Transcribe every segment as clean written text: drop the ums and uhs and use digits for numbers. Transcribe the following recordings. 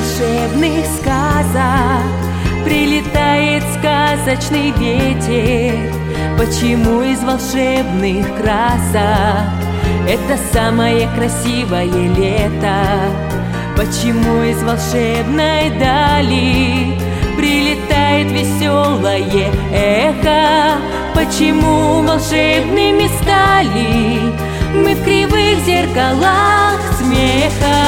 волшебных сказок прилетает сказочный ветер? Почему из волшебных красок это самое красивое лето? Почему из волшебной дали прилетает веселое эхо? Почему волшебными стали мы в кривых зеркалах смеха?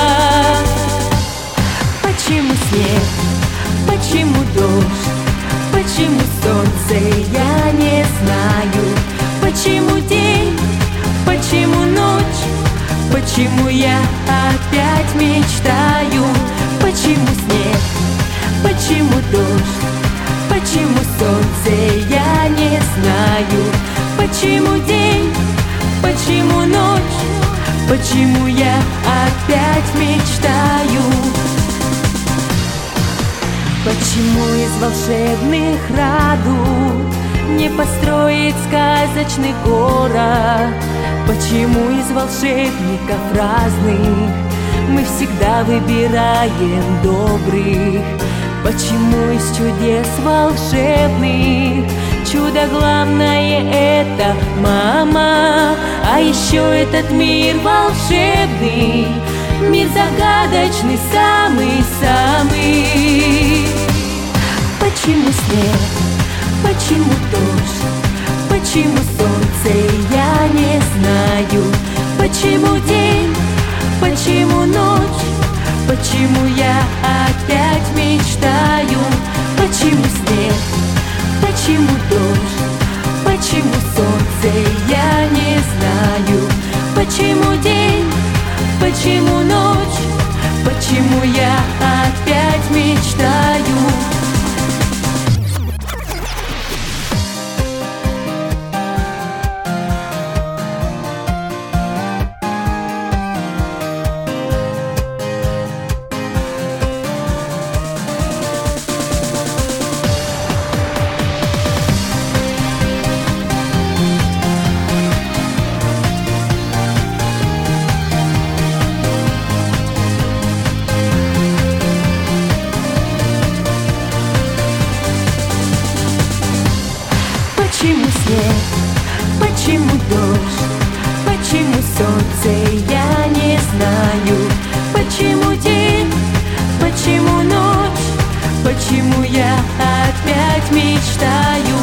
Почему снег? Почему дождь? Почему солнце? Я не знаю. Почему день? Почему ночь? Почему я опять мечтаю? Почему снег? Почему дождь? Почему солнце? Я не знаю. Почему день? Почему ночь? Почему я опять мечтаю? Почему из волшебных радуг не построить сказочный город? Почему из волшебников разных мы всегда выбираем добрых? Почему из чудес волшебных чудо главное это мама? А еще этот мир волшебный, мир загадочный, самый-самый. Почему снег? Почему дождь? Почему солнце? Я не знаю. Почему день? Почему ночь? Почему я опять мечтаю? Почему снег? Почему дождь? Почему солнце? Я не знаю. Почему день? Почему ночь? Почему я опять мечтаю? Почему снег? Почему дождь? Почему солнце? Я не знаю. Почему день? Почему ночь? Почему я опять мечтаю?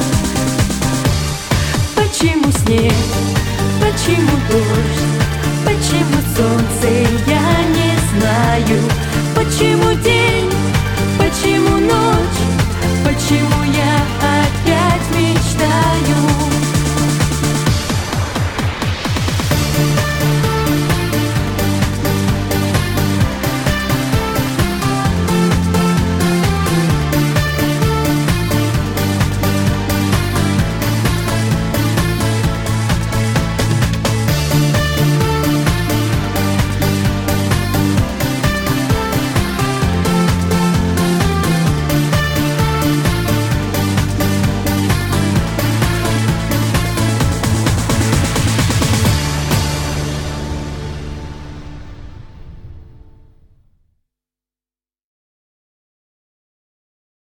Почему снег? Почему дождь? Почему солнце? Я не знаю. Почему день? Почему ночь? Почему я